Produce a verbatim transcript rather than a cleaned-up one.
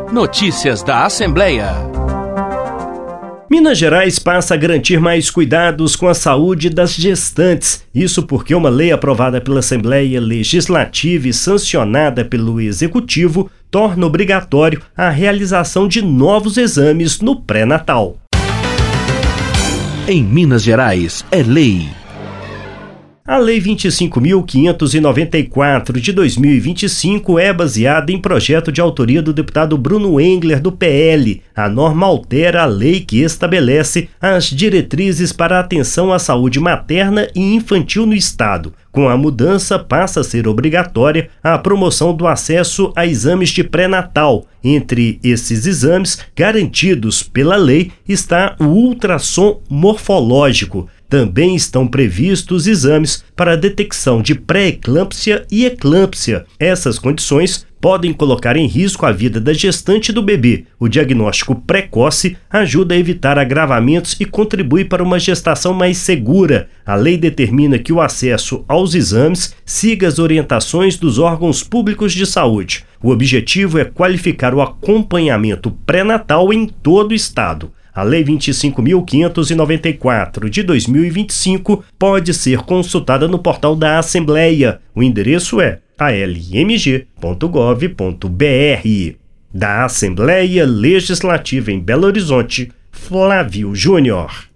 Notícias da Assembleia. Minas Gerais passa a garantir mais cuidados com a saúde das gestantes. Isso porque uma lei aprovada pela Assembleia Legislativa e sancionada pelo Executivo torna obrigatório a realização de novos exames no pré-natal. Em Minas Gerais, é lei. A Lei vinte e cinco mil quinhentos e noventa e quatro de dois mil e vinte e cinco é baseada em projeto de autoria do deputado Bruno Engler, do P L. A norma altera a lei que estabelece as diretrizes para a atenção à saúde materna e infantil no Estado. Com a mudança, passa a ser obrigatória a promoção do acesso a exames de pré-natal. Entre esses exames garantidos pela lei está o ultrassom morfológico. Também estão previstos exames para a detecção de pré-eclâmpsia e eclâmpsia. Essas condições podem colocar em risco a vida da gestante e do bebê. O diagnóstico precoce ajuda a evitar agravamentos e contribui para uma gestação mais segura. A lei determina que o acesso aos exames siga as orientações dos órgãos públicos de saúde. O objetivo é qualificar o acompanhamento pré-natal em todo o Estado. A Lei vinte e cinco mil quinhentos e noventa e quatro de dois mil e vinte e cinco pode ser consultada no portal da Assembleia. O endereço é a l m g ponto gov ponto b r. Da Assembleia Legislativa em Belo Horizonte, Flávio Júnior.